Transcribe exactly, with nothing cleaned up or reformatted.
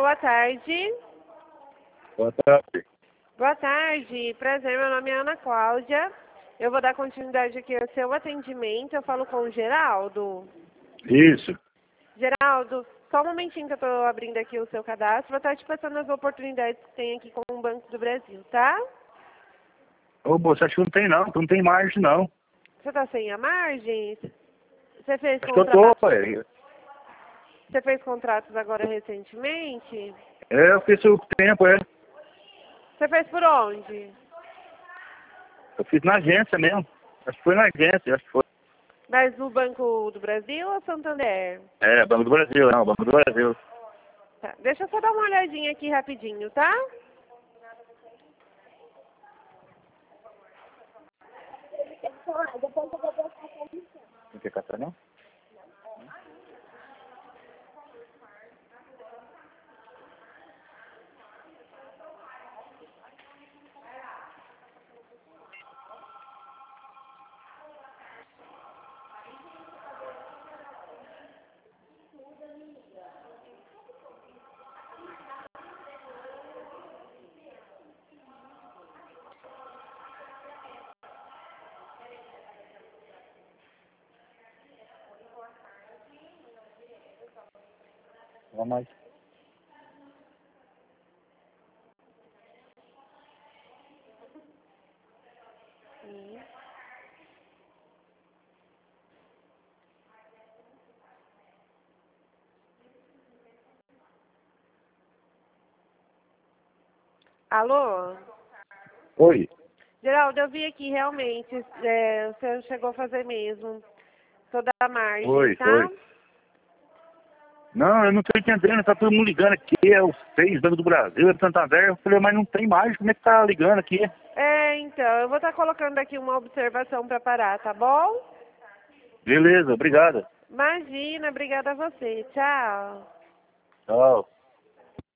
boa tarde. Boa tarde. Boa tarde, prazer, meu nome é Ana Cláudia. Eu vou dar continuidade aqui ao seu atendimento. Eu falo com o Geraldo. Isso. Geraldo, só um momentinho que eu estou abrindo aqui o seu cadastro. Vou estar te passando as oportunidades que tem aqui com o Banco do Brasil, tá? Ô, moça, acho que não tem não, não tem margem não. Você está sem a margem? Você fez Acho que eu contratos? tô, pai. Você fez contratos agora recentemente? É, eu fiz o tempo, é. Você fez por onde? Eu fiz na agência mesmo. Acho que foi na agência, acho que foi. Mas no Banco do Brasil ou Santander? É, Banco do Brasil, não, Banco do Brasil. Tá, deixa eu só dar uma olhadinha aqui rapidinho, tá? Não quer catar, não? Vamos mais. Sim. Alô? Oi. Geraldo, eu vi aqui realmente, é, você chegou a fazer mesmo toda a margem, Oi, tá? oi. Não, eu não tô entendendo, tá todo mundo ligando aqui, é os seis, Banco do Brasil, é Santander. Eu falei, mas não tem mais, como é que tá ligando aqui? É, então, eu vou estar colocando aqui uma observação para parar, tá bom? Beleza, obrigado. Imagina, obrigada a você. Tchau. Tchau.